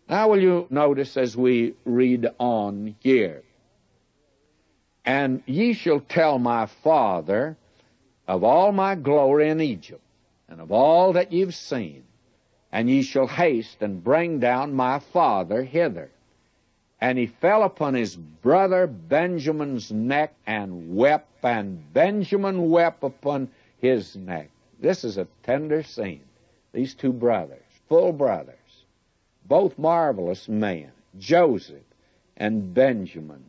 Now will you notice as we read on here, and ye shall tell my father of all my glory in Egypt, and of all that you've seen, and ye shall haste and bring down my father hither. And he fell upon his brother Benjamin's neck and wept, and Benjamin wept upon his neck. This is a tender scene. These two brothers, full brothers, both marvelous men, Joseph and Benjamin.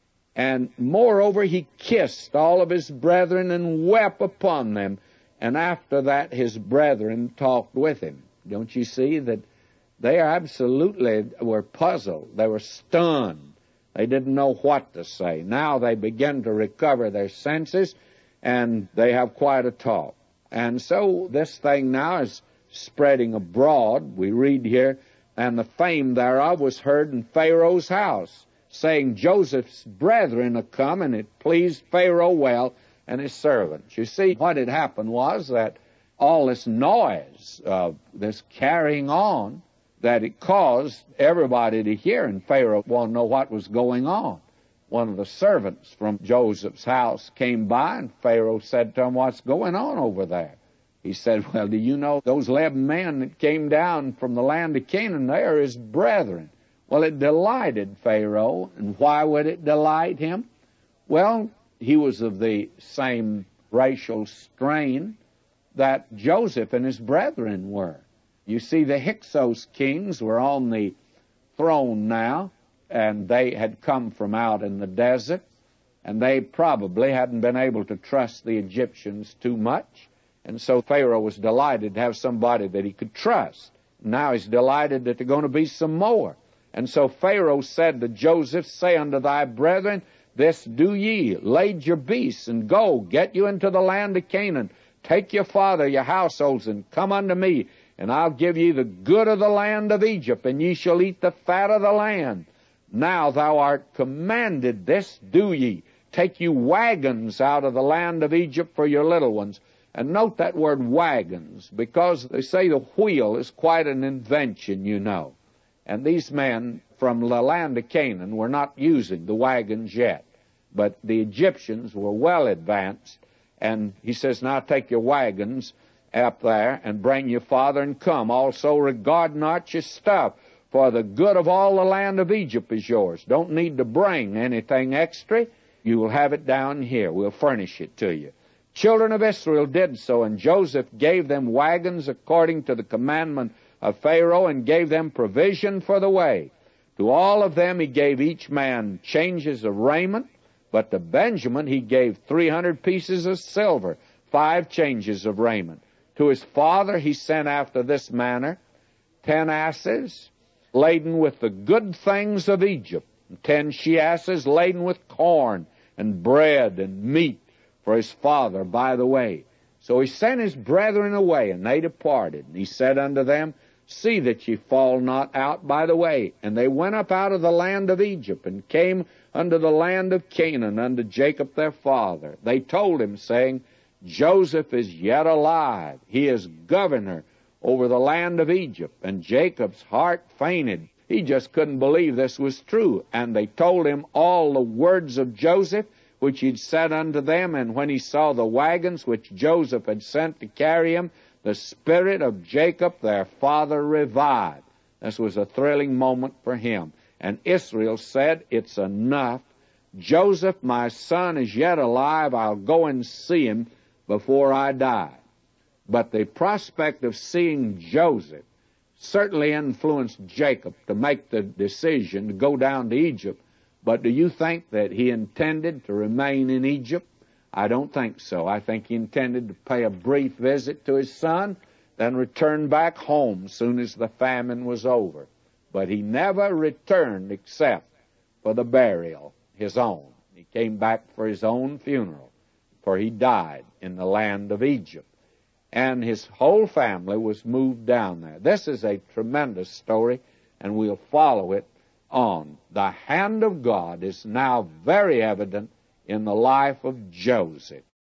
And moreover, he kissed all of his brethren and wept upon them. And after that, his brethren talked with him. Don't you see that they absolutely were puzzled. They were stunned. They didn't know what to say. Now they begin to recover their senses, and they have quite a talk. And so this thing now is spreading abroad. We read here, and the fame thereof was heard in Pharaoh's house, saying, Joseph's brethren are come, and it pleased Pharaoh well and his servants. You see, what had happened was that all this noise, this carrying on, that it caused everybody to hear, and Pharaoh wanted to know what was going on. One of the servants from Joseph's house came by, and Pharaoh said to him, what's going on over there? He said, well, do you know those 11 men that came down from the land of Canaan? They are his brethren. Well, it delighted Pharaoh, and why would it delight him? Well, he was of the same racial strain that Joseph and his brethren were. You see, the Hyksos kings were on the throne now, and they had come from out in the desert, and they probably hadn't been able to trust the Egyptians too much, and so Pharaoh was delighted to have somebody that he could trust. Now he's delighted that there are going to be some more. And so Pharaoh said to Joseph, say unto thy brethren, this do ye, lade your beasts, and go, get you into the land of Canaan. Take your father, your households, and come unto me, and I'll give ye the good of the land of Egypt, and ye shall eat the fat of the land. Now thou art commanded, this do ye. Take you wagons out of the land of Egypt for your little ones. And note that word wagons, because they say the wheel is quite an invention, you know. And these men from the land of Canaan were not using the wagons yet. But the Egyptians were well advanced. And he says, now take your wagons up there and bring your father and come. Also regard not your stuff, for the good of all the land of Egypt is yours. Don't need to bring anything extra. You will have it down here. We'll furnish it to you. Children of Israel did so, and Joseph gave them wagons according to the commandment of Pharaoh, and gave them provision for the way. To all of them he gave each man changes of raiment, but to Benjamin he gave 300 pieces of silver, 5 changes of raiment. To his father he sent after this manner 10 asses laden with the good things of Egypt, and 10 she-asses laden with corn and bread and meat for his father by the way. So he sent his brethren away, and they departed. And he said unto them, see that ye fall not out by the way. And they went up out of the land of Egypt, and came unto the land of Canaan, unto Jacob their father. They told him, saying, Joseph is yet alive. He is governor over the land of Egypt. And Jacob's heart fainted. He just couldn't believe this was true. And they told him all the words of Joseph, which he'd said unto them. And when he saw the wagons which Joseph had sent to carry him, the spirit of Jacob their father revived. This was a thrilling moment for him. And Israel said, it's enough. Joseph, my son, is yet alive. I'll go and see him before I die. But the prospect of seeing Joseph certainly influenced Jacob to make the decision to go down to Egypt. But do you think that he intended to remain in Egypt? I don't think so. I think he intended to pay a brief visit to his son, then return back home as soon as the famine was over. But he never returned except for the burial, his own. He came back for his own funeral, for he died in the land of Egypt. And his whole family was moved down there. This is a tremendous story, and we'll follow it on. The hand of God is now very evident in the life of Joseph.